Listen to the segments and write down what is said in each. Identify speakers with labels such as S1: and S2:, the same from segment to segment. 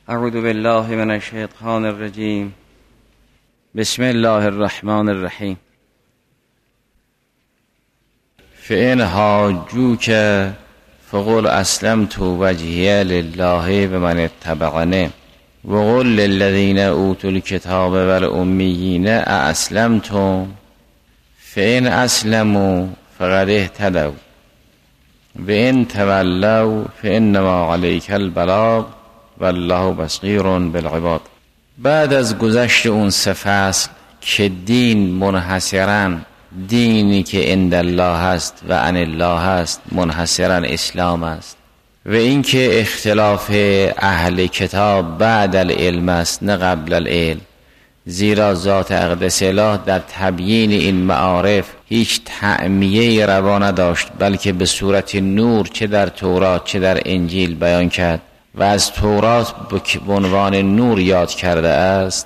S1: اعوذ بالله من الشیطان الرجیم. بسم الله الرحمن الرحیم. فإن حاجوک فقل اسلمت وجهی لله و من اتبعنی وقل للذین اوتوا الکتاب والأمیین اسلمتم فإن اسلموا فقد اهتدوا وإن تولوا فإنما عليك البلاغ والله بصیر بالعباد. بعد از گذشت اون 3 فصل که دین منحصراً دینی که عند الله هست و عن الله هست منحصراً اسلام است و اینکه اختلاف اهل کتاب بعد العلم است نه قبل العلم، زیرا ذات اقدس الله در تبیین این معارف هیچ تعمیه روا نداشت، بلکه به صورت نور چه در تورات چه در انجیل بیان کرد و از تورات به عنوان نور یاد کرده است.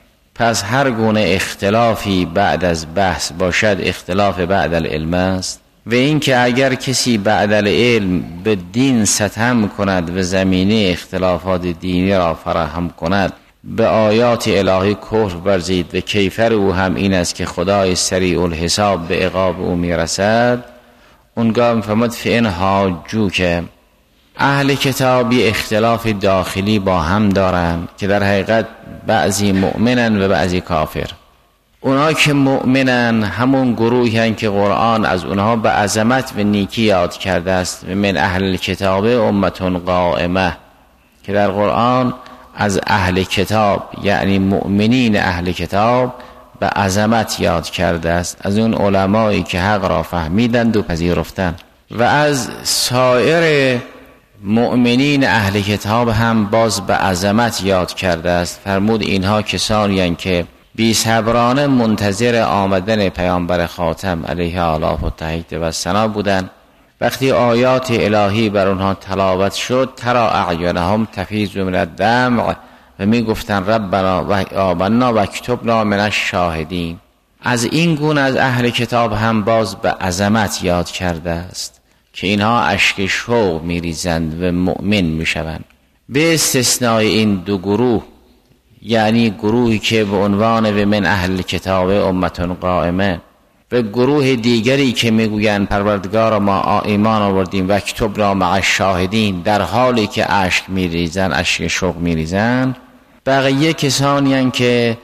S1: پس هر گونه اختلافی بعد از بحث باشد اختلاف بعد العلم است و اینکه اگر کسی بعد العلم به دین ستم کند و زمینه اختلافات دینی را فراهم کند به آیات الهی کفر ورزید و کیفر او هم این است که خدای سریع الحساب به عقاب او میرسد. اونگاه میفرماد فإن حاجوک، اهل کتابی اختلاف داخلی با هم دارن که در حقیقت بعضی مؤمنن و بعضی کافر. اونا که مؤمنن همون گروهی هستند که قرآن از اونها به عظمت و نیکی یاد کرده است و من اهل کتاب امتون قائمه، که در قرآن از اهل کتاب یعنی مؤمنین اهل کتاب به عظمت یاد کرده است، از اون علمایی که حق را فهمیدند و پذیرفتند، و از سایر مؤمنین اهل کتاب هم باز به عظمت یاد کرده است. فرمود اینها کسانی هستند که بی صبرانه منتظر آمدن پیامبر خاتم علیه آلاف و تحیید و ثنا بودند. وقتی آیات الهی بر آنها تلاوت شد ترى اعینهم تفیض من الدمع و می گفتند ربنا و آمنا و اکتبنا من الشاهدین. از این گونه از اهل کتاب هم باز به عظمت یاد کرده است که اینها اشک شوق میریزند و مؤمن میشوند، به استثنای این 2 گروه، یعنی گروهی که به عنوان و من اهل کتاب امتون قائمه و گروه دیگری که میگویند پروردگار ما ایمان آوردیم و اکتب را مع الشاهدین، در حالی که اشک میریزند اشک شوق میریزند. بقیه کسانی هستند که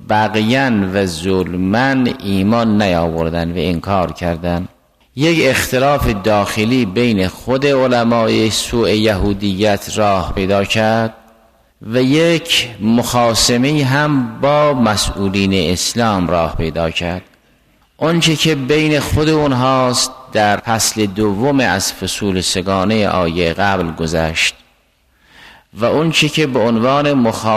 S1: بغیان و ظلمن ایمان نیاوردند و انکار کردند. یک اختلاف داخلی بین خود علمای سوء یهودیت راه پیدا کرد و یک مخاصمه هم با مسئولین اسلام راه پیدا کرد. آنچه که بین خود اونهاست در فصل 2 از فصول 3 آیه قبل گذشت و آنچه که به عنوان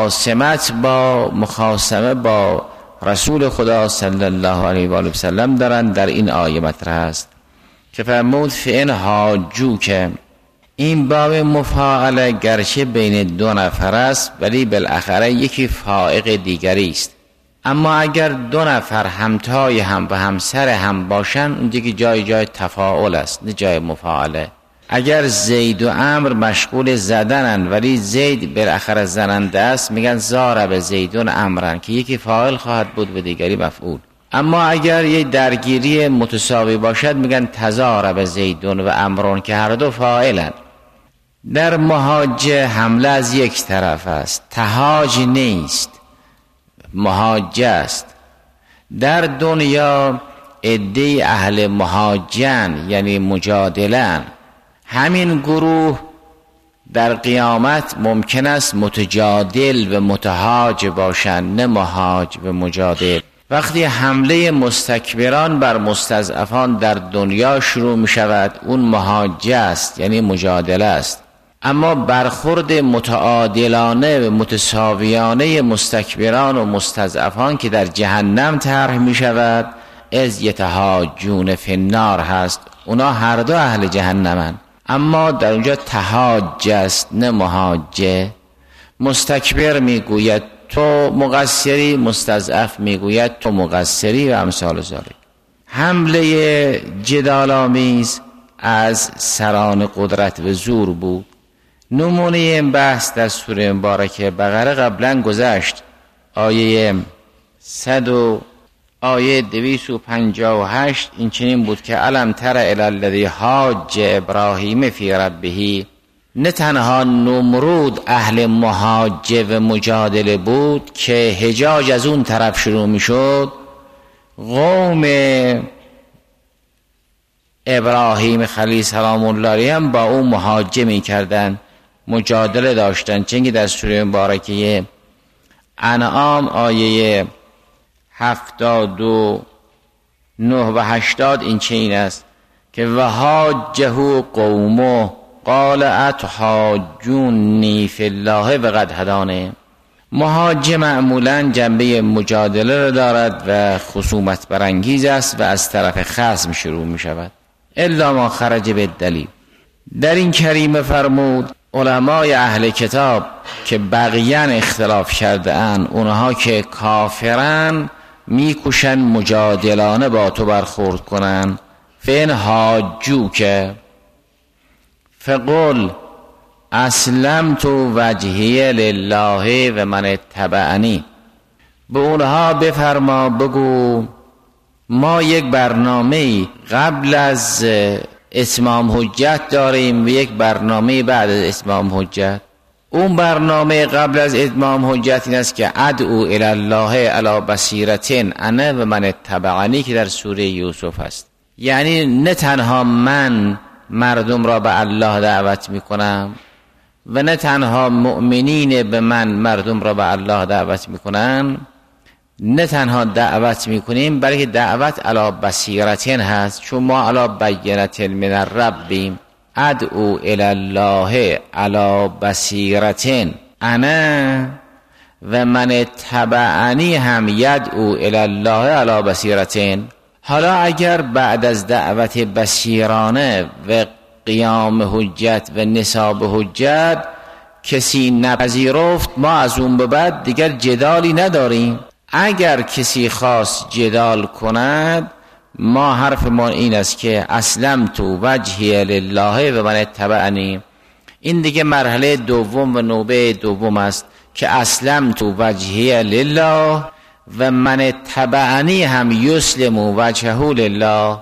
S1: مخاصمه با رسول خدا صلی الله علیه و آله و سلم دارند در این آیه مطرح است که فرمود فإن حاجوک. این باب مفاعله گرچه بین 2 نفر است ولی بالاخره یکی فائق دیگری است، اما اگر 2 نفر همتای هم و همسر هم باشن اون دیگه جای تفاعل است نه جای مفاعله. اگر زید و عمرو مشغول زدنن ولی زید بالاخره زننده است میگن ضارب زیدون عمرن که یکی فاعل خواهد بود و دیگری مفعول. اما اگر یک درگیری متساوی باشد میگن تضارب زیدون و عمرون که هر 2 فاعلن. در محاجه حمله از یک طرف است، تهاج نیست، محاجه است. در دنیا عده اهل محاجن یعنی مجادلن. همین گروه در قیامت ممکن است متجادل و متهاج باشند نه محاج و مجادل. وقتی حمله مستکبران بر مستضعفان در دنیا شروع می شود اون محاجه است یعنی مجادله است، اما برخورد متعادلانه و متساویانه مستکبران و مستضعفان که در جهنم طرح می شود از یتهاجون فی النار هست. اونا هر 2 اهل جهنمن، اما در اونجا تهاج است نه محاجه. مستکبر می گوید تو مقصری، مستضعف میگوید تو مقصری و امثال ذالک. حمله جدال‌آمیز از سران قدرت و زور بود، نمونه این بحث در سوره مبارکه بقره قبلا گذشت. آیه 100 و آیه 258 این چنین بود که الم تر الی الذی حاج ابراهیم فی ربه. نه تنها نمرود اهل محاجه و مجادله بود که حجاج از اون طرف شروع می شد، قوم ابراهیم خلیل سلام الله علیه هم با اون محاجه می کردن، مجادله داشتن. چنگی در سوره مبارکه انعام آیه 79 و 80 این چنین است که وحاجه قومه قال اتحاجونی فی الله و قد هدانه. محاجه معمولا جنبه مجادله را دارد و خصومت برانگیز است و از طرف خصم شروع می شود الا ما خرج بالدلیل. در این کریمه فرمود علمای اهل کتاب که بقیان اختلاف کرده اند، اونها که کافرن میکوشن مجادلانه با تو برخورد کنن. فین حاجوک فقل اسلمت وجهی لله و من اتبعنی. به اونها بفرما بگو ما یک برنامه قبل از اتمام حجت داریم و یک برنامه بعد از اتمام حجت. اون برنامه قبل از اتمام حجت این است که ادعو الی الله علی بصیرة انا و من اتبعنی که در سوره یوسف است. یعنی نه تنها من مردم را به الله دعوت میکنم و نه تنها مؤمنین به من مردم را به الله دعوت میکنن، نه تنها دعوت میکنیم بلکه دعوت علی بصیرة هست، چون ما علی بینة من الرب. ادعو الی الله علی بصیرة انا و من اتبعنی هم یدعو الی الله علی بصیرة. حالا اگر بعد از دعوت بصیرانه و قیام حجت و نصاب حجت کسی نپذیرفت، ما از اون به بعد دیگر جدالی نداریم. اگر کسی خواست جدال کند، ما حرف ما این است که اسلمت وجهی لله و من اتبعنی. این دیگه مرحله دوم و نوبه دوم است که اسلمت وجهی لله و من اتبعنی هم یسلم وجهه لله.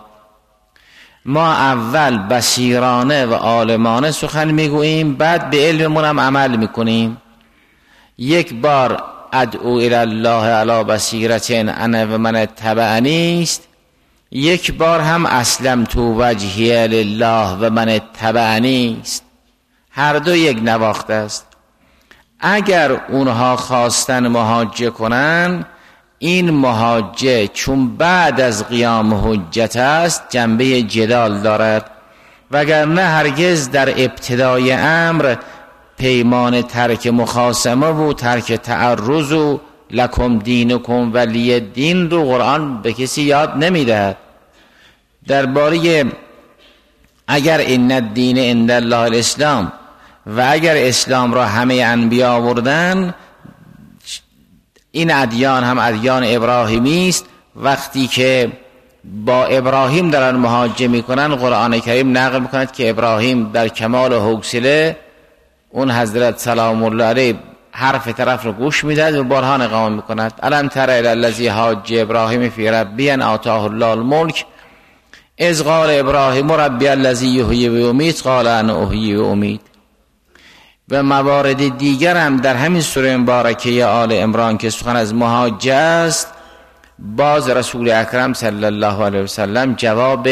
S1: ما اول بصیرانه و عالمانه سخن میگوییم، بعد به علممون هم عمل میکنیم. یک بار ادعو الی الله علی بصیرة انا و من اتبعنی است، یک بار هم اسلمت وجهی لله و من اتبعنی است. هر دو یک نواخت است. اگر اونها خواستن محاجه کنن، این محاجه چون بعد از قیام حجت است جنبه جدال دارد، وگرنه هرگز در ابتدای امر پیمان ترک مخاصمه و ترک تعرض و لکم دینکم ولی دین رو قرآن به کسی یاد نمیدهد. درباره اگر ان الدین عند الله الاسلام و اگر اسلام را همه انبیا آوردن، این ادیان هم ادیان ابراهیمی است. وقتی که با ابراهیم دارن محاجه میکنن، قرآن کریم نقل میکند که ابراهیم در کمال حوصله اون حضرت سلام الله علیه حرف طرف رو گوش میدهد و برهان اقامه میکند. الم تر الی الذی حاج ابراهیم فی ربی ان آتاه الله الملک اذ قال ابراهیم ربی الذی یحیی و یمیت قال انا احیی و امیت. و موارد دیگر هم در همین سوره مبارکه آل عمران که سخن از محاجه است، باز رسول اکرم صلی الله علیه وسلم جواب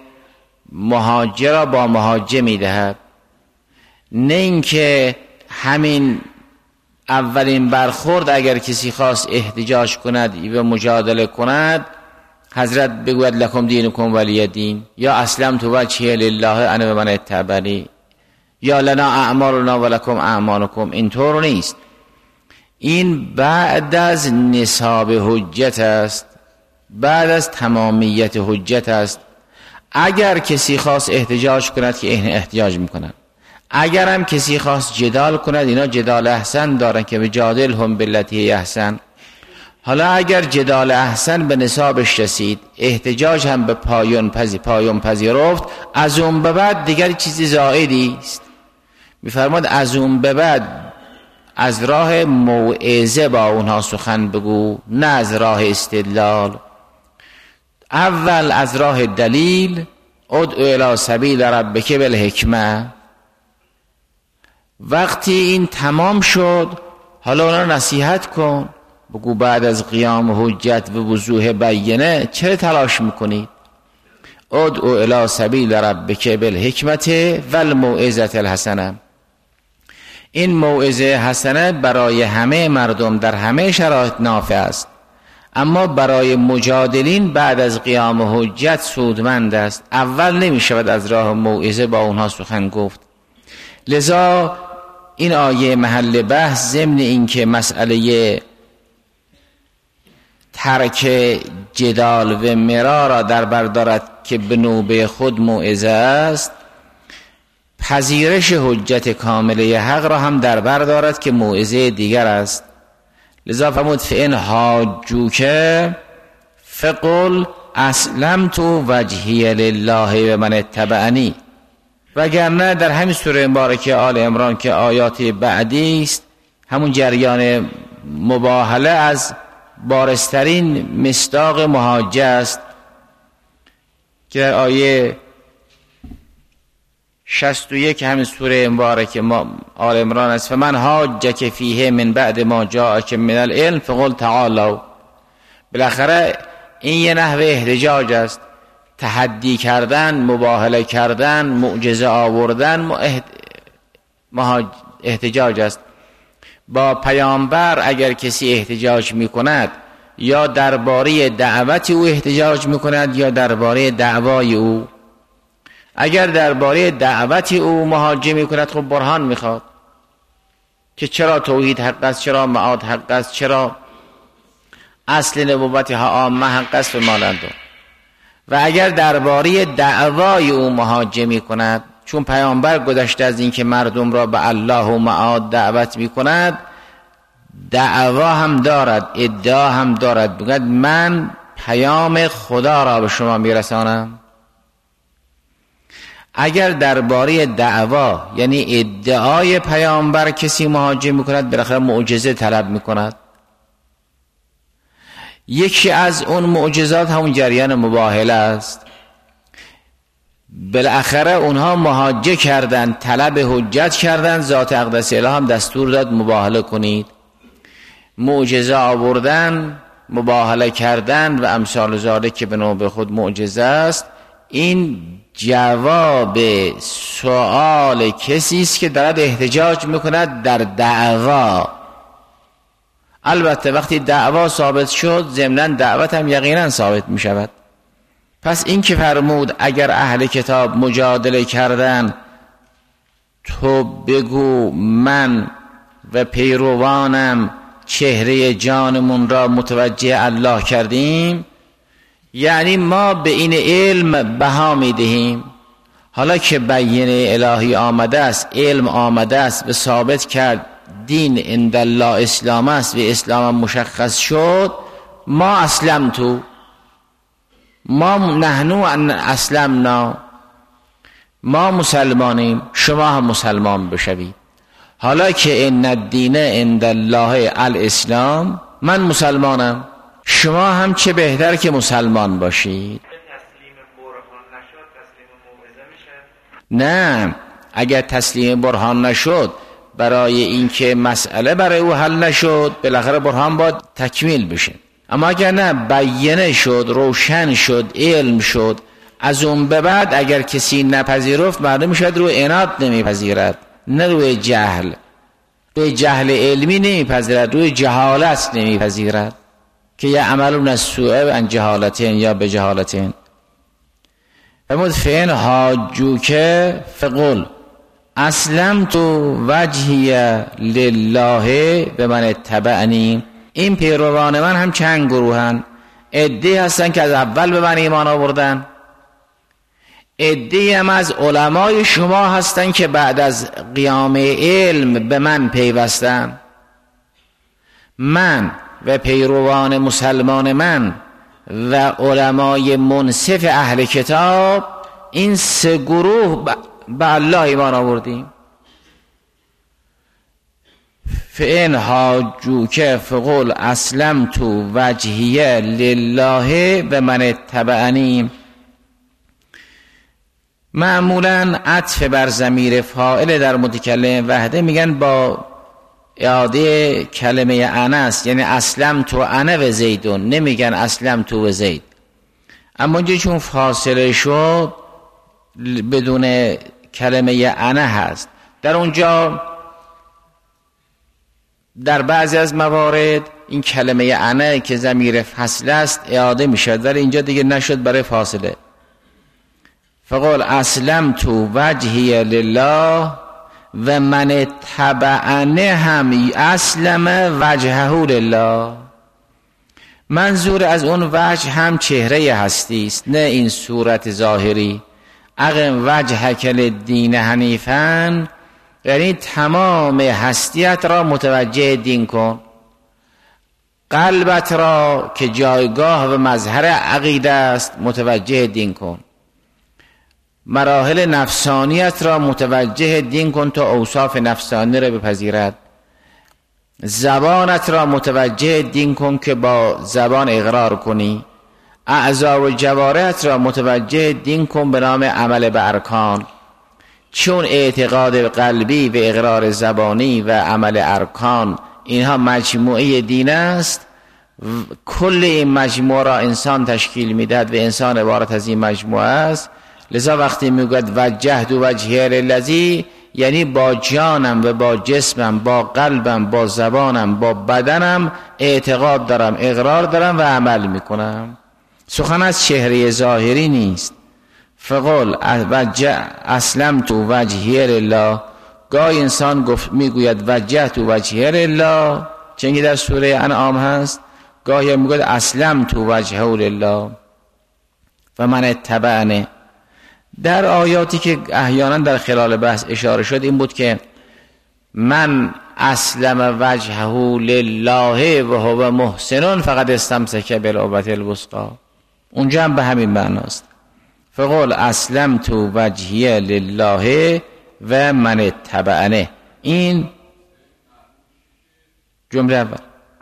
S1: محاجه را با محاجه میدهد. نه اینکه همین اولین برخورد اگر کسی خواست احتجاج کند و مجادله کند، حضرت بگوید لکم دینکم ولی دین، یا اسلمت وجهی لله انا و من اتبعنی، یا لنا اعمالنا و لکم اعمالکم. اینطور نیست. این بعد از نصاب حجت است، بعد از تمامیت حجت است. اگر کسی خواست احتجاج کند که این احتجاج میکنن، اگر هم کسی خواست جدال کند، اینا جدال احسن دارن که بجادلهم بالتی احسن. حالا اگر جدال احسن به نصابش رسید، احتجاج هم به پایان پذیرفت، از اون به بعد دیگر چیزی زائدی است. میفرماد از اون به بعد از راه موعظه با اونها سخن بگو، نه از راه استدلال. اول از راه دلیل، ادعو الی سبیل ربک بالحکمه. وقتی این تمام شد حالا اونا نصیحت کن، بگو بعد از قیام حجت و وضوح بینه چرا تلاش میکنید؟ ادعو الی سبیل ربک بالحکمت و الموعظة الحسنه. این موعظه حسنه برای همه مردم در همه شرایط نافع است، اما برای مجادلین بعد از قیام حجت سودمند است. اول نمی شود از راه موعظه با اونها سخن گفت. لذا این آیه محل بحث ضمن این که مسئله ترک جدال و مرا را در بر دارد که به نوبه خود موعظه است، پذیرش حجت کامله حق را هم در بر دارد که موعظه دیگر است. لذا فرمود فإن حاجوک فقل اسلمت وجهی لله و من اتبعنی. وگرنه در همین سوره مبارکه آل عمران که آیات بعدی است، همون جریان مباهله از بارسترین مصداق محاجه است که در آیه 61 همین سوره مبارکه آل عمران است. فمن حاجک فیه من بعد ما جاءک من العلم فقل تعالوا. بالاخره این یه نحوه احتجاج است، تحدی کردن، مباهله کردن، معجزه آوردن احتجاج است. با پیامبر اگر کسی احتجاج می کند یا درباره دعوت او احتجاج می کند یا درباره دعوای او. اگر درباره دعوت او محاجه می کند، خب برهان می خواد که چرا توحید حق است، چرا معاد حق است، چرا اصل نبوت عامه حق است و مانند. و اگر درباره دعوای او محاجه می کند، چون پیامبر گذشته از این که مردم را به الله و معاد دعوت می کند، دعوا هم دارد، ادعا هم دارد، بگوید من پیام خدا را به شما می رسانم. اگر درباره دعوا یعنی ادعای پیامبر کسی محاجه می کند، بالاخره معجزه طلب می کند. یکی از اون معجزات همون جریان مباهله است. بالاخره اونها محاجه کردند، طلب حجت کردند، ذات اقدس اله هم دستور داد مباهله کنید. معجزه آوردن، مباهله کردن و امثال ذالک که به نوبه خود معجزه است. این جواب سوال کسی است که دارد احتجاج میکند در دعوا. البته وقتی دعوا ثابت شد، ضمناً دعوت هم یقیناً ثابت می شود. پس این که فرمود اگر اهل کتاب مجادله کردن، تو بگو من و پیروانم چهره جانمون را متوجه الله کردیم، یعنی ما به این علم بها می دهیم. حالا که بینه الهی آمده است، علم آمده است و ثابت کرد دین عند الله اسلام است و اسلام مشخص شد، ما اسلمتو، ما نحنو اسلمنا، ما مسلمانیم، شما هم مسلمان بشوید. حالا که ان الدین عند الله الاسلام، من مسلمانم، شما هم چه بهتر که مسلمان باشید. نه، اگر تسلیم برهان نشد، برای اینکه مسئله برای او حل نشد، بالاخره برهان باید تکمیل بشه. اما اگر نه، بیانه شد، روشن شد، علم شد، از اون به بعد اگر کسی نپذیرفت، معلوم میشد روی عناد نمیپذیرد، نه روی جهل. روی جهل علمی نمیپذیرد، روی جهالت نمیپذیرد که یه عملون از سوء عن جهالتین یا به جهالتین. فرمود فین حاجوک فقل اسلمت وجهی لله و من اتبعنی. این پیروان من هم چند گروهن. عده‌ای هستن که از اول به من ایمان آوردن، عده‌ای هم از علمای شما هستن که بعد از قیام علم به من پیوستن. من و پیروان مسلمان من و علمای منصف اهل کتاب، این سه گروه به الله ایمان آوردیم. فإن حاجوک فقل اسلمت وجهی لله و من اتبعنی. معمولا عطف بر ضمیر فاعل در متکلم وحده میگن با اعاده کلمه انا است، یعنی اسلمت انا و زیدون، نمیگن اسلمت و زید. اما اینجا چون فاصله شد بدون کلمه انا هست. در اونجا در بعضی از موارد این کلمه انا که ضمیر فصل است اعاده میشد، ولی اینجا دیگه نشد برای فاصله. فقال اسلمت وجهی لله و من تبعنه هم اسلم وجهه لله. منظور از اون وجه هم چهره هستی است، نه این صورت ظاهری. اقم وجهک للدین حنیفا، یعنی تمام هستیت را متوجه دین کن، قلبت را که جایگاه و مظهر عقیده است متوجه دین کن، مراحل نفسانیت را متوجه دین کن تا اوصاف نفسانی را بپذیرد، زبانت را متوجه دین کن که با زبان اقرار کنی، اعضا و جوارحت را متوجه دین کن به نام عمل به ارکان. چون اعتقاد قلبی و اقرار زبانی و عمل ارکان اینها مجموعه دین است، کل این مجموعه را انسان تشکیل میدهد و انسان عبارت از این مجموعه است. لذا وقتی میگوید وجهت وجهی للذی، یعنی با جانم و با جسمم، با قلبم، با زبانم، با بدنم اعتقاد دارم، اقرار دارم و عمل میکنم. سخن از چهره ظاهری نیست. فقال اسلمت وجهی لله، گاهی انسان میگوید وجهت وجهی لله، چنگی در سوره انعام هست، گاهی میگوید اسلمت وجهه لله و من اتبعنه. در آیاتی که احیانا در خلال بحث اشاره شد این بود که من اسلم وجهه لله و هو محسن فقد استمسک بالعروة الوثقی، اونجا هم به همین معناست. فقال اسلمت وجهی لله و من اتبعنه. این جمله اول.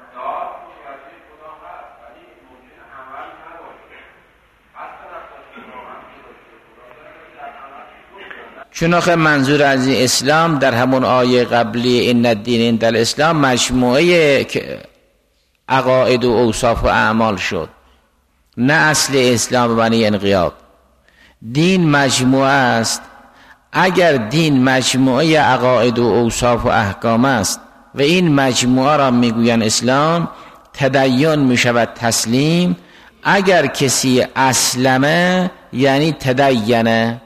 S1: چون آخه منظور از این اسلام در همون آیه قبلی ان الدین عند الاسلام مجموعه عقاید و اوصاف و اعمال شد، نه اصل اسلام معنی انقیاد. دین مجموعه است. اگر دین مجموعه عقاید و اوصاف و احکام است و این مجموعه را میگوین اسلام، تدین میشود تسلیم. اگر کسی اسلمه یعنی تدینه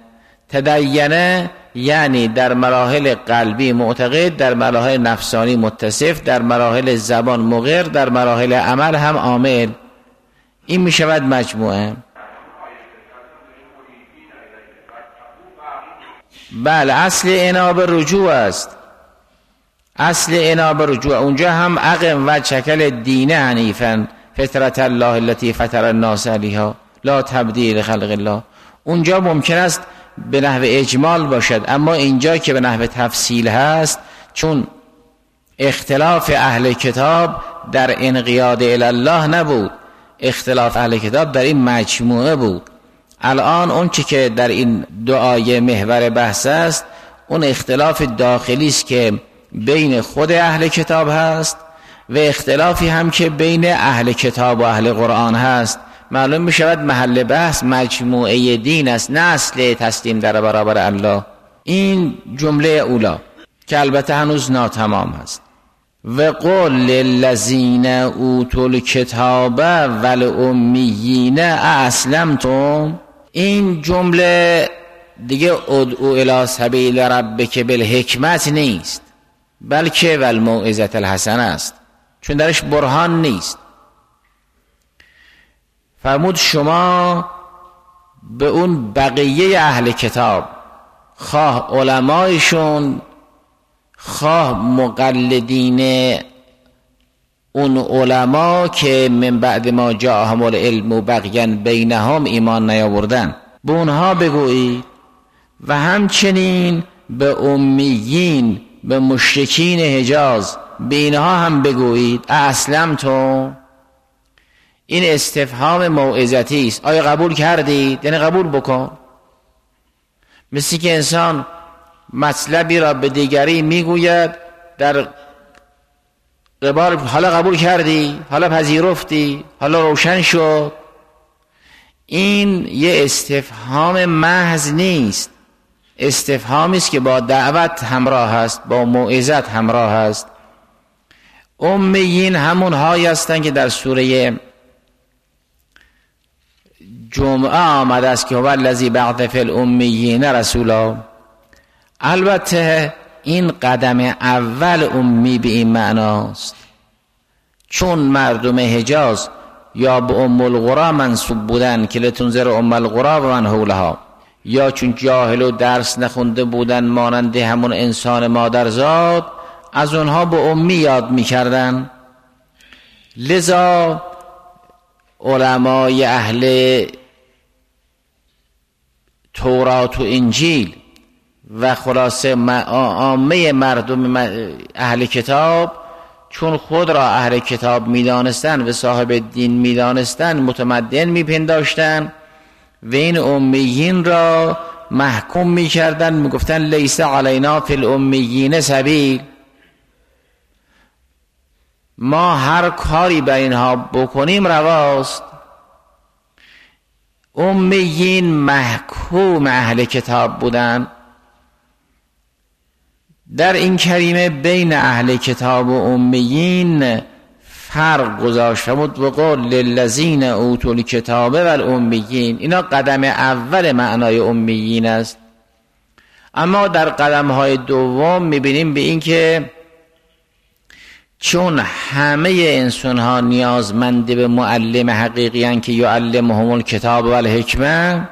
S1: یعنی در مراحل قلبی معتقد، در مراحل نفسانی متصف، در مراحل زبان مقر، در مراحل عمل هم عامل. این می شود مجموعه. بله، اصل اناب رجوع است. اصل اناب رجوع. اونجا هم اقم و شکل دین حنیفا فطرت الله التي فطر الناس علیها لا تبدیل خلق الله. اونجا ممکن است به نحو اجمال باشد، اما اینجا که به نحو تفصیل هست، چون اختلاف اهل کتاب در انقیاد الله نبود، اختلاف اهل کتاب در این مجموعه بود. الان اون چی که در این دعای محور بحث است اون اختلاف داخلی است که بین خود اهل کتاب هست و اختلافی هم که بین اهل کتاب و اهل قرآن هست. معلوم می شود محل بحث مجموعه دین است، نه اصل تسلیم در برابر الله. این جمله اولا که البته هنوز ناتمام هست. و قل للذین اوتوا الکتاب والامیین اسلمتم. این جمله دیگه ادعو الی سبیل ربک بالحکمت نیست، بلکه والموعظة الحسنه است، چون درش برهان نیست. فرمود شما به اون بقیه اهل کتاب، خواه علمایشون خواه مقلدین اون علما که من بعد ما جاءهم العلم بغیا بینهم ایمان نیاوردن، به اونها بگویید و همچنین به امیین، به مشرکین حجاز به اینها هم بگویید اسلمتم. این استفهام موعظتی است. آیا قبول کردید؟ یعنی قبول بکن. مثل که انسان مطلبی را به دیگری میگوید در قبال حالا قبول کردی، حالا پذیرفتی، حالا روشن شد. این یه استفهام محض نیست، استفهامی است که با دعوت همراه است، با موعظت همراه است. امیین همون هایی هستند که در سوره جمعه آمده است که هو الذی بعث فی الامیین رسولا. البته این قدم اول امی به این معناست، چون مردم حجاز یا به ام القرى منسوب بودن که لتنذر ام القرى و من حولها، یا چون جاهل و درس نخونده بودن مانند همون انسان مادرزاد، از اونها به امی یاد میکردن. لذا علمای اهل تورات و انجیل و خلاصه عامه مردم اهل کتاب، چون خود را اهل کتاب میدانستند و صاحب دین میدانستند، متمدن میپنداشتند و این امیین را محکوم میکردند، میگفتن لیس علینا فی الامیین سبیل، ما هر کاری بر اینها بکنیم رواست. امیین محکوم اهل کتاب بودند. در این کریمه بین اهل کتاب و امیین فرق گذاشت. فرمود و قل للذین اوتوا الکتاب والامیین. اینا قدم اول معنای امیین است. اما در قدم های دوم میبینیم به این که چون همه انسان ها نیازمند به معلم حقیقی هستند که یعلمهم الکتاب والحکمه،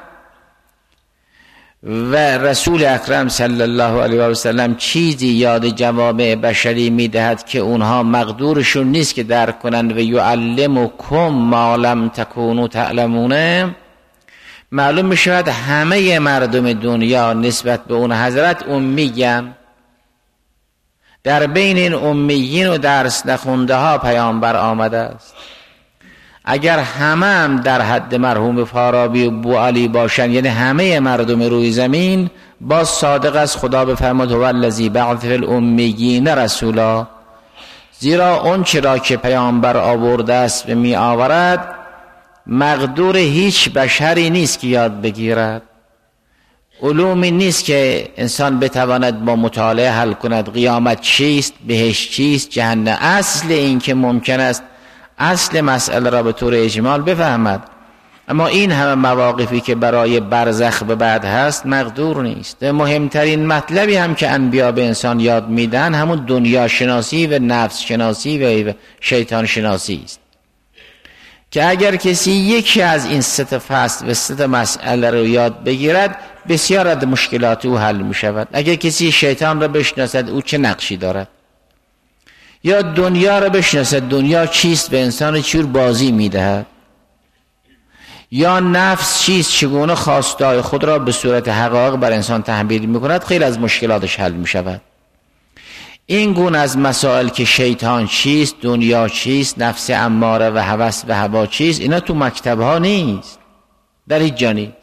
S1: و رسول اکرم صلی الله علیه و سلم چیزی یاد جواب بشری میدهد که اونها مقدورشون نیست که درک کنند و یعلمکم ما لم تکونوا تعلمون، معلوم میشود همه مردم دنیا نسبت به اون حضرت امیین. در بین این امیین و درس نخونده ها پیامبر آمده است. اگر همه هم در حد مرحوم فارابی و بوعلی باشن، یعنی همه مردم روی زمین، باز صادق است خدا بفرماد هو الذی بعث فی الامیین رسولا، زیرا اون چرا که پیامبر آورده است و می آورد مقدور هیچ بشری نیست که یاد بگیرد. علومی نیست که انسان بتواند با مطالعه حل کند. قیامت چیست، بهشت چیست، جهنم، اصل این که ممکن است اصل مسئله را به طور اجمال بفهمد، اما این همه مواقفی که برای برزخ به بعد هست مقدور نیست. مهمترین مطلبی هم که انبیا به انسان یاد میدن همون دنیا شناسی و نفس شناسی و شیطان شناسی است، که اگر کسی یکی از این سه فصل و سه مسئله رو یاد بگیرد بسیار از مشکلات او حل می شود. اگر کسی شیطان را بشناسد او چه نقشی دارد، یا دنیا را بشناسد دنیا چیست و انسان چور بازی می دهد، یا نفس چیست چگونه خواستهای خود را به صورت حقایق بر انسان تحمیل می کند، خیلی از مشکلاتش حل می شود. این گونه از مسائل که شیطان چیست، دنیا چیست، نفس اماره و هوس و هوا چیست، اینا تو مکتب ها نیست، در هیچ جا نیست.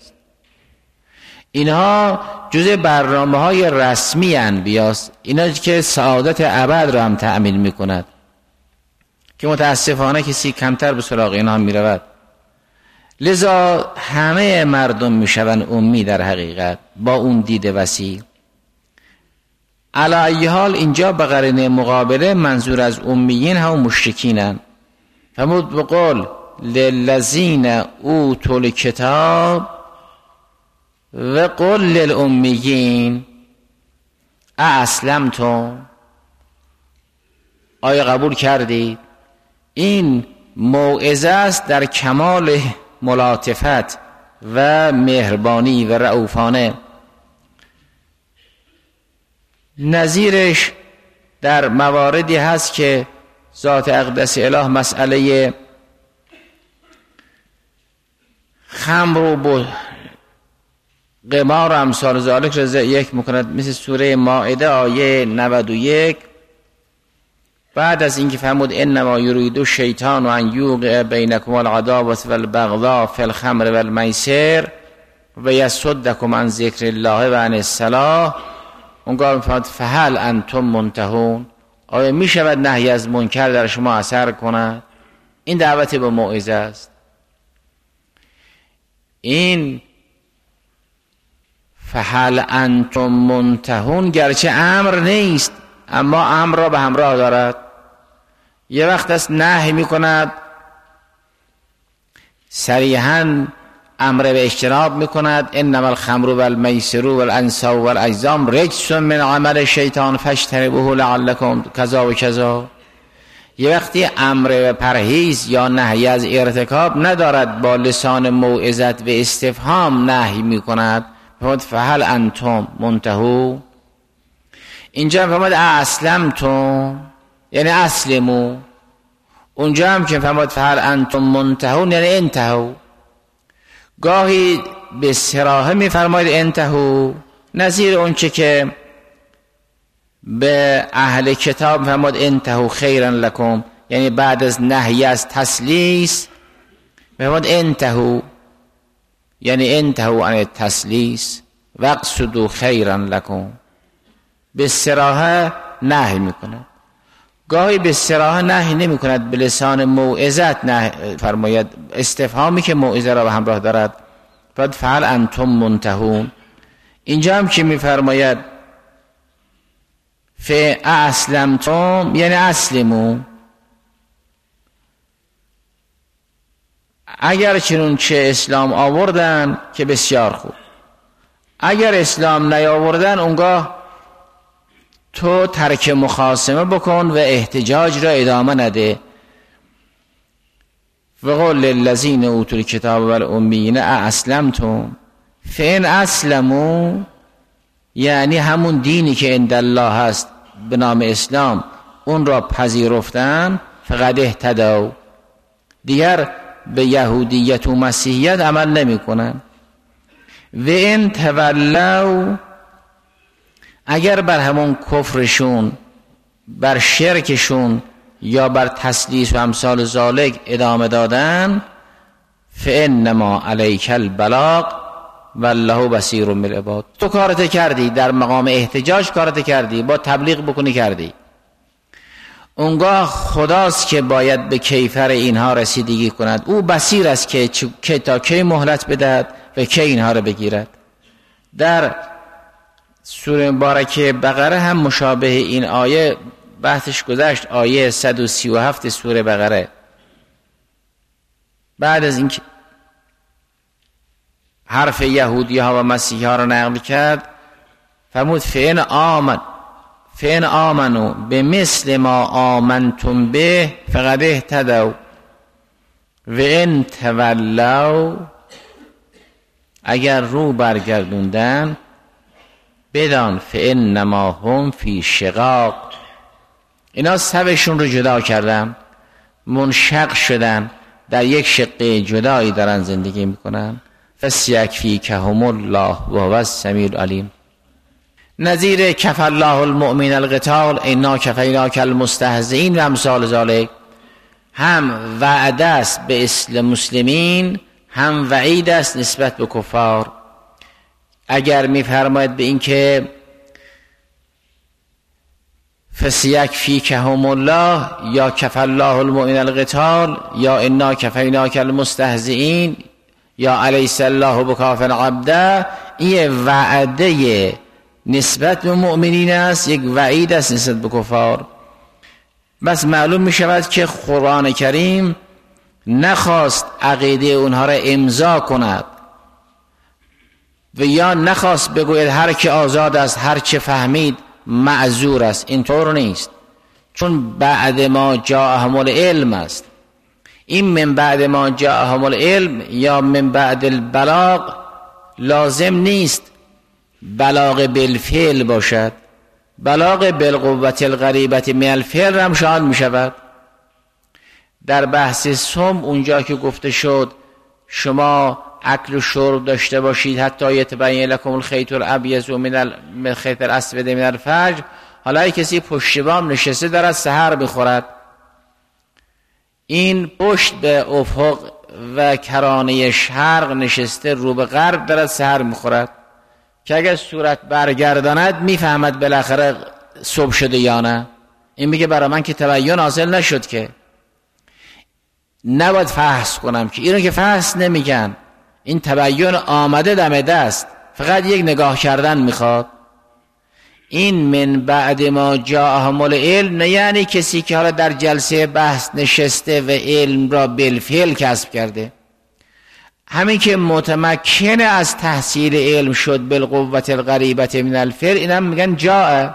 S1: اینها جزء برنامه های رسمی انبیاست، اینا که سعادت ابد را هم تأمین می کند، که متاسفانه کسی کمتر به سراغ اینها می رود. لذا همه مردم می شوند امی در حقیقت با اون دید وسیع. علی ای حال اینجا به قرینه مقابله منظور از امیین هم مشرکینن. فرمود بقول للذین اوتوا الکتاب و قل للامیین اسلمتم، آیا قبول کردید؟ این موعظه است در کمال ملاطفت و مهربانی و رئوفانه. نظیرش در مواردی هست که ذات اقدس اله مسئله خمر و قمار و امثال ذالک را یک میکند، مثل سوره مائده آیه 91 بعد از اینکه فرمود انما یرید الشیطان ان یوقع بینکم العداوة والبغضاء فی الخمر والمیسر و یصدکم عن ذکر الله و عن الصلاة، اونگاه میفرماد فهل انتم منتهون، آیا می شود نهی از منکر در شما اثر کند؟ این دعوت به موعظه است. این فهل انتم منتهون گرچه امر نیست اما امر را به همراه دارد. یه وقت است نهی می کند، صریحاً امر به اجتناب می کند، انما الخمر والمیسر والانصاب والازلام رجس من عمل الشیطان فاجتنبوه لعلکم کذا و کذا. یه وقتی امر به پرهیز یا نهی از ارتکاب ندارد، با لسان موعظت و استفهام نهی می کند، فهل انتم منتهو. اینجا هم فرمود اسلمتم یعنی اسلمو، اونجا هم که فرمود فهل انتم منتهون یعنی انتهو. گاهی به صراحه می فرماید انتهو، نظیر اون چه که به اهل کتاب فرمود انتهو خیرا لکم، یعنی بعد از نهی از تسلیس فرمود انتهو یعنی انتهو عن التسلیس واقصدوا خیرا لکم. به صراحه نهی میکنه، گاهی به صراحه نهی نمی کند، به لسان موعظت نهی فرماید، استفهامی که موعظه را به همراه دارد. بعد فعل انتم منتهون، اینجا هم که می فرماید اسلمتم یعنی اسلمو. اگر چنون چه اسلام آوردن که بسیار خوب، اگر اسلام نیاوردن اونگاه تو ترک مخاصمه بکن و احتجاج را ادامه نده. وقل للذین اوتوا الکتاب والامیین اسلمتم فان اسلموا، یعنی همون دینی که عند الله هست به نام اسلام اون را پذیرفتن، فقد اهتدوا، دیگر به یهودیت و مسیحیت عمل نمی کنن. و ان تولوا، اگر بر همون کفرشون، بر شرکشون یا بر تسلیس و امثال ذالک ادامه دادن، فانما علیک البلاغ والله بصیر بالعباد. تو کارت کردی، در مقام احتجاج کارت کردی، با تبلیغ بکنی کردی، اونگاه خداست که باید به کیفر اینها رسیدگی کند. او بصیر است که تا کی مهلت بدهد و کی اینها را بگیرد. در سوره مبارکه بقره هم مشابه این آیه بحثش گذشت، آیه 137 سوره بقره. بعد از اینکه حرف یهودی ها و مسیحی ها را نقل کرد، فرمود فین آمنو به مثل ما آمنتم به فقد اهتدوا و ان تولوا، اگر رو برگردوندن بدان فانما هم فی شقاق، اینا سبشون رو جدا کردن، منشق شدن، در یک شقه جدایی دارن زندگی میکنن. فسیکفیکهم الله و هو السمیع العلیم. نظیر کف الله المؤمن القتال انا کفیناک المستهزئین و امثال ذالک، هم وعده است به اصل مسلمین، هم وعید است نسبت به کفار. اگر میفرماید به این که فسیکفیکهم الله یا کف الله المؤمن القتال یا انا کفیناک المستهزئین یا الیس الله بکاف عبده، این وعده نسبت به مؤمنین است، یک وعید است نسبت به کفار. بس معلوم می شود که قرآن کریم نخواست عقیده اونها را امضا کند و یا نخواست بگوید هر که آزاد است، هر چه فهمید معذور است. اینطور نیست، چون بعد ما جاءهم العلم است. این من بعد ما جاءهم العلم یا من بعد البلاغ لازم نیست بلاغ بالفعل باشد، بلاغ بالقوت الغریبت من الفعل هم شامل می شود. در بحث صوم اونجا که گفته شد شما اکل و شرب داشته باشید حتی یتبین لکم الخیط الابیض من الخیط الاسود من الفجر، حالا کسی پشت بام نشسته دارد سحر بخورد، این پشت به افق و کرانه شرق نشسته رو به غرب دارد سحر میخورد، که اگر صورت برگرداند میفهمد بالاخره صبح شده یا نه. این میگه برای من که تبیین حاصل نشد، که نباید فحص کنم، که اینو که فحص نمیگن، این تبیین آمده دم دست، فقط یک نگاه کردن میخواد. این من بعد ما جاءهم العلم نه یعنی کسی که حالا در جلسه بحث نشسته و علم را بالفعل کسب کرده، همین که متمکن از تحصیل علم شد بالقوة القریبة من الفعل، اینم میگن جاء.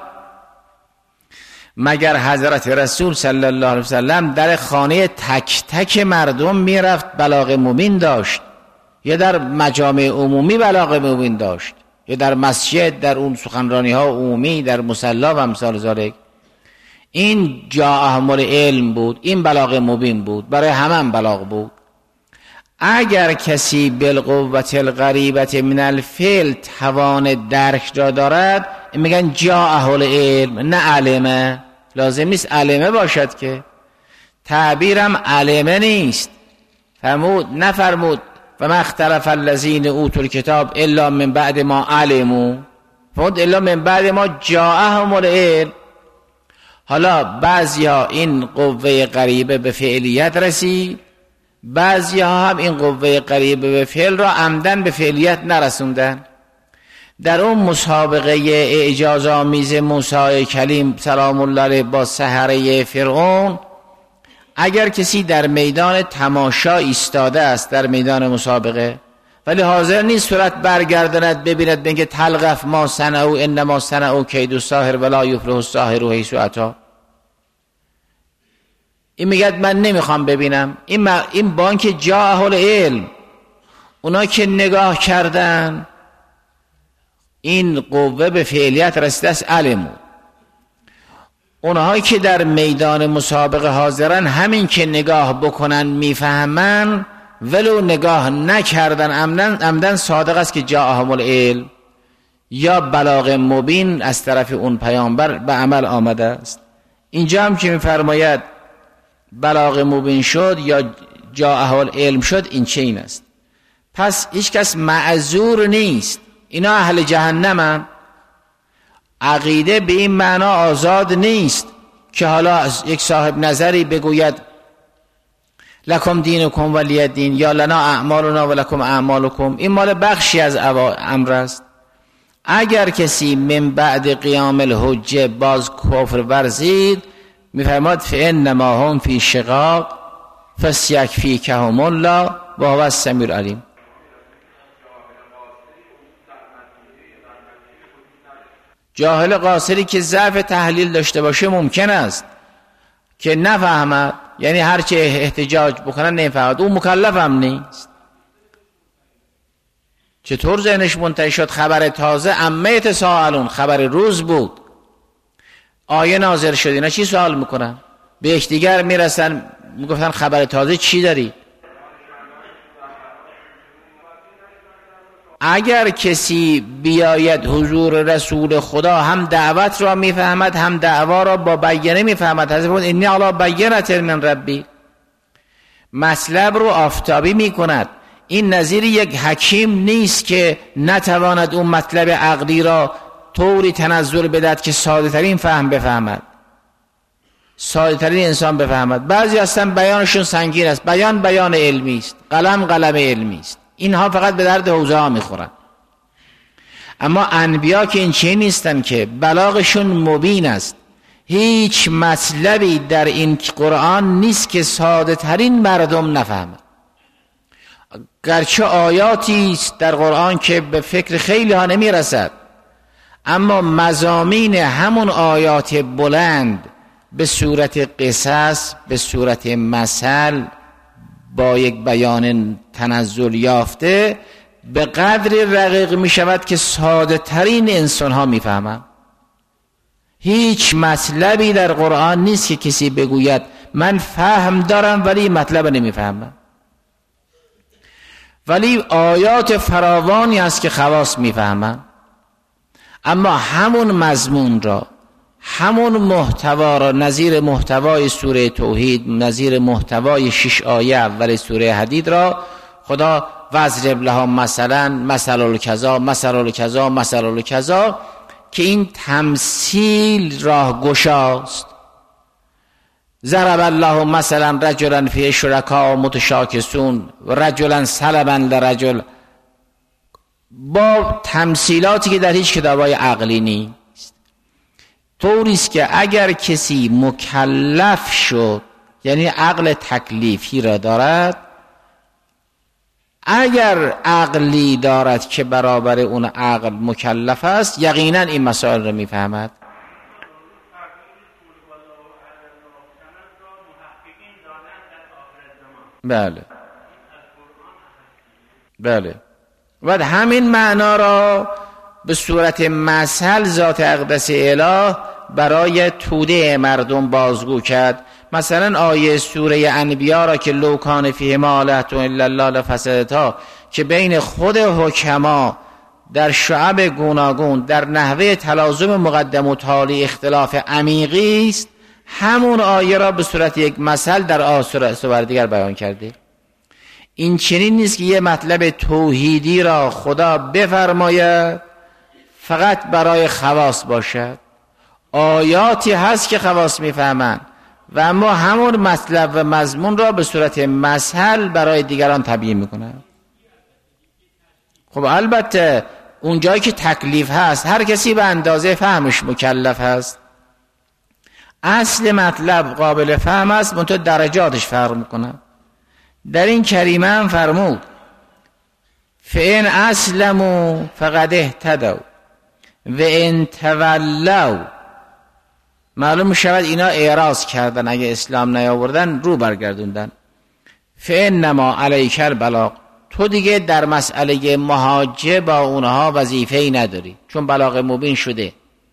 S1: مگر حضرت رسول صلی الله علیه وسلم در خانه تک تک مردم میرفت بلاغ مبین داشت، یا در مجامع عمومی بلاغ مبین داشت، یا در مسجد در اون سخنرانی ها عمومی در مصلی و امثال ذالک؟ این جاءهم العلم بود، این بلاغ مبین بود، برای همه بلاغ بود. اگر کسی بالقوة القریبة من الفعل توان درک را دارد، میگن جاءه العلم، نه علمه. لازم نیست علمه باشد، که تعبیرم علمه نیست. نفرمود و ما اختلف الذین اوتوا الکتاب الا من بعد ما علموا، فرمود الا من بعد ما جاءهم العلم. حالا بعضیا این قوه قریبه به فعلیت رسید، بعضیا هم این قوه قریبه به فعل را عمدن به فعلیت نرسوندن. در اون مسابقه اعجاز آمیز موسی کلیم سلام الله علیه با سحره فرعون، اگر کسی در میدان تماشا ایستاده است در میدان مسابقه، ولی حاضر نیست صورت برگرداند ببیند بگه تلقف ما صنعوا انما صنعوا کید الساحر ولا یفلح الساحر حیث اتى، این میگه من نمیخوام ببینم. این بانک جاءه العلم، اونا که نگاه کردن این قوه به فعلیت رسیده است علمو. اونهایی که در میدان مسابقه حاضرن همین که نگاه بکنن میفهمن، ولو نگاه نکردن عمدن صادق است که جاءهم العلم، یا بلاغ مبین از طرف اون پیامبر به عمل آمده است. اینجا هم که میفرماید بلاغ مبین شد یا جاءه العلم شد، این چه این است؟ پس هیچ کس معذور نیست. اینا اهل جهنمن، عقیده به این معنا آزاد نیست که حالا یک صاحب نظری بگوید لکم دینکم ولی دین، یا لنا اعمالنا و لکم اعمالکم. این مال بخشی از امر است. اگر کسی من بعد قیام الحجه باز کفر ورزید، میفرماد فانما هم فی شقاق فسیکفیکهم الله و هو السمیع العلیم. جاهل قاصری که ضعف تحلیل داشته باشه ممکن است که نفهمد، یعنی هرچه احتجاج بکنن نفهمد، اون مکلف هم نیست. چطور ذهنش منتهی شد خبر تازه؟ عما یتساءلون، خبر روز بود، آیه نازل شد، اینا چی سوال میکنن؟ به یکدیگر میرسن میگفتن خبر تازه چی داری؟ اگر کسی بیاید حضور رسول خدا، هم دعوت را میفهمد هم دعوا را با بیانه میفهمد. حضرت فرمود انی علی بینة من ربی، مطلب رو آفتابی میکند. این نظیر یک حکیم نیست که نتواند اون مطلب عقلی را طوری تنزل بدهد که ساده ترین فهم بفهمد، ساده ترین انسان بفهمد. بعضی هستن بیانشون سنگین است، بیان علمی است، قلم علمی است، اینها فقط به درد حوزه ها میخورن. اما انبیا که این چه نیستن که بلاغشون مبین است. هیچ مطلبی در این قرآن نیست که ساده ترین مردم نفهمد. گرچه آیاتی است در قرآن که به فکر خیلی ها نمی رسد، اما مضامین همون آیات بلند به صورت قصص، به صورت مثل، با یک بیان تنزل یافته به قدر رقیق می شود که ساده ترین انسان ها می فهمند. هیچ مطلبی در قرآن نیست که کسی بگوید من فهم دارم ولی مطلب نمی فهمم. ولی آیات فراوانی است که خواص می فهمند. اما همون مضمون را،
S2: همون محتوا را نظیر محتوای سوره توحید، نظیر محتوای 6 آیه اول سوره حدید را خدا وضرب لها مثلا مثل الکذا مثل الکذا مثل الکذا، که این تمثیل راه گشاست. ضرب الله مثلا رجلا فی شرکاء متشاکسون و رجلا سلبا لرجل، با تمثیلاتی که در هیچ کتابای عقلی نیست. طوریست که اگر کسی مکلف شد، یعنی عقل تکلیفی را دارد، اگر عقلی دارد که برابر اون عقل مکلف است، یقینا این مسائل را میفهمد. بله بله. و همین معنا را به صورت مثل ذات اقدس اله برای توده مردم بازگو کرد. مثلا آیه سوره انبیا را که لو کان فیهما آلهة الا الله لفسدتا، که بین خود حکما در شعب گوناگون در نحوه تلازم مقدم و تالی اختلاف عمیقی است، همون آیه را به صورت یک مثل در آیه دیگر بیان کرده. این چنین نیست که یه مطلب توحیدی را خدا بفرماید فقط برای خواص باشد. آیاتی هست که خواص میفهمند و اما همون مطلب و مضمون را به صورت مثل برای دیگران تبیین میکنند. خب البته اون جایی که تکلیف هست هر کسی به اندازه فهمش مکلف هست. اصل مطلب قابل فهم است، منتها درجاتش فرق میکنه. در این کریمه هم فرمود فإن اسلموا فقد اهتدوا و ان تولوا، معلوم شود اینا اعراض کردن، اگه اسلام نیاوردن رو برگردوندن. فإنما علیک البلاغ، تو دیگه در مسئله محاجه با اونها وظیفه‌ای نداری چون بلاغ مبین شده.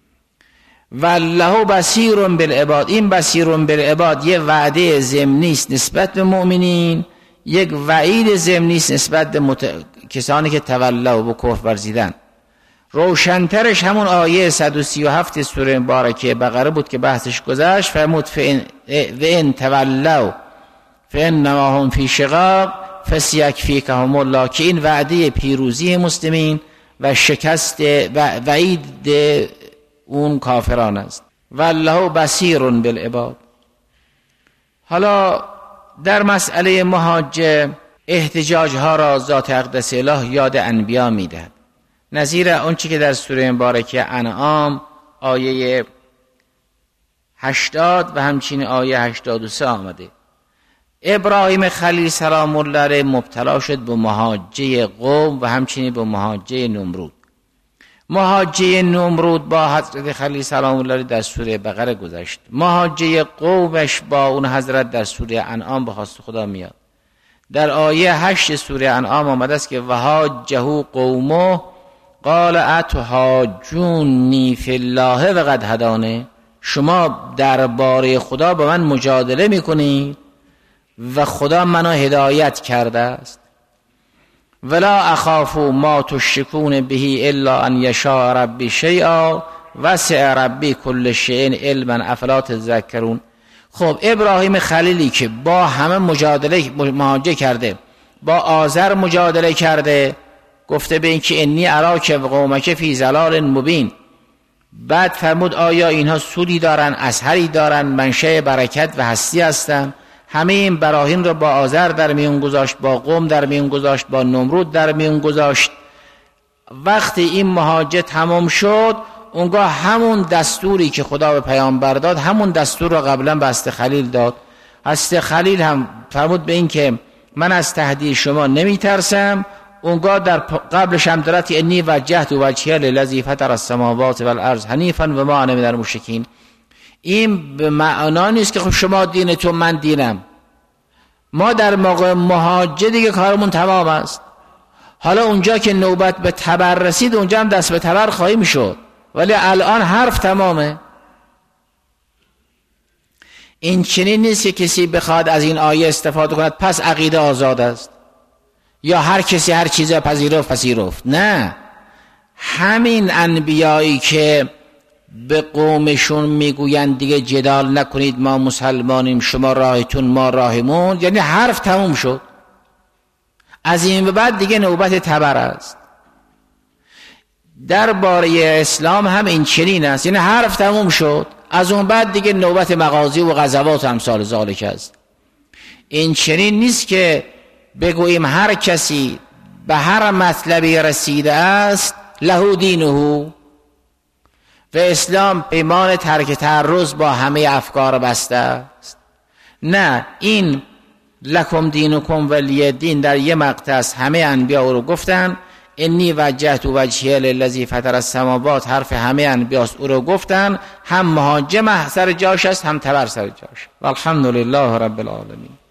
S2: والله بصیر بالعباد، این بصیر بالعباد یه وعده ضمنی است نسبت به مؤمنین، یک وعید ضمنی است نسبت به کسانی که تولوا و کفر ورزیدن. روشنترش همون آیه 137 سوره مبارکه بقره بود که بحثش گذشت. فرمود وان تولوا فانما هم فی شقاق فسیکفیکهم الله، که این وعده پیروزی مسلمین و شکست و وعید اون کافران است. والله بصیر بالعباد. حالا در مسئله محاجه احتجاج ها را ذات اقدس اله یاد انبیا میدهد، نظیر اون چی که در سوره مبارکه انعام آیه 80 و همچنین آیه 83 آمده. ابراهیم خلیل سلام الله علیه مبتلا شد به محاجه قوم و همچنین به محاجه نمرود. محاجه نمرود با حضرت خلیل سلام الله علیه در سوره بقره گذشت. محاجه قومش با اون حضرت در سوره انعام به خواست خدا میاد. در آیه 8 سوره انعام آمده است که وحاجه قومه قال اتحاجونی فی الله و قد هدانه، شما درباره خدا با من مجادله میکنید و خدا منو هدایت کرده است. ولا اخاف ما تشركون به الا ان یشاء ربی شیئا وسع ربی کل شیء علما افلا تذکرون. خب ابراهیم خلیلی که با همه محاجه کرده، با آزر مجادله کرده، گفته به این که انی اراک و قومک فی ضلال مبین، بعد فرمود آیا اینها سودی دارن، اثری دارن، منشأ برکت و هستی هستن؟ همه این براهین را با آزر در میون گذاشت، با قوم در میون گذاشت، با نمرود در میون گذاشت. وقتی این محاجه تمام شد، اونگاه همون دستوری که خدا به پیامبر داد، همون دستور را قبلا به حضرت خلیل داد. حضرت خلیل هم فرمود به این که من از تهدید شما نمی ترسم. اونگاه در قبلش هم دارد که انی وجهت وجهی للذی فطر السماوات والارض حنیفا و ما انا من المشرکین. این به معنا نیست که خب شما دین تو من دینم. ما در موقع محاجه دیگه کارمون تمام است. حالا اونجا که نوبت به تبر رسید اونجا هم دست به تبر خواهیم شد، ولی الان حرف تمامه. این چنین نیست که کسی بخواد از این آیه استفاده کند پس عقیده آزاد است یا هر کسی هر چیزی پذیرفت. نه، همین انبیایی که به قومشون میگویند دیگه جدال نکنید، ما مسلمانیم، شما راهتون ما راهمون، یعنی حرف تموم شد. از این به بعد دیگه نوبت تبر است. درباره اسلام هم این چنین است، یعنی حرف تموم شد، از اون بعد دیگه نوبت مغازی و غزوات امثال ذالک است. این چنین نیست که بگوییم هر کسی به هر مطلبی رسیده است له دینه و اسلام پیمان ترک تعرض با همه افکار بسته است. نه، این لکم دینکم ولی دین در یه مقطع است. همه انبیا رو گفتن انی وجهت وجهی للذی فطر السماوات، حرف همه انبیاست، او رو گفتن. هم مهاجم سر جاش است، هم تبر سر جاش. والحمدلله رب العالمین.